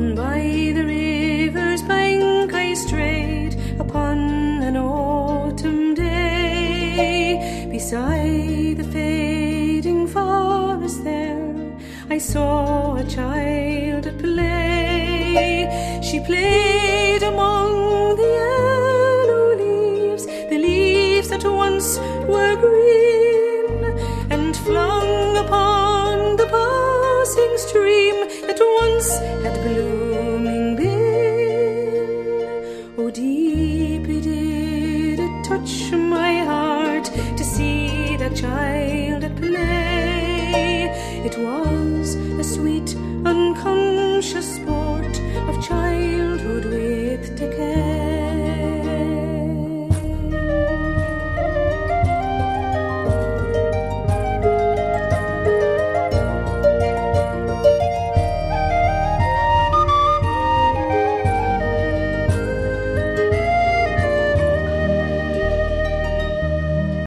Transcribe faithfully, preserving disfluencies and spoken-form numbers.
Down by the river's bank I strayed upon an autumn day. Beside the fading forest there I saw a child at play. She played among the yellow leaves, the leaves that once were green, and flung upon the passing stream that once had blooming been. Oh, deeply did it touch my heart to see that child at play. It was a sweet, unconscious boy,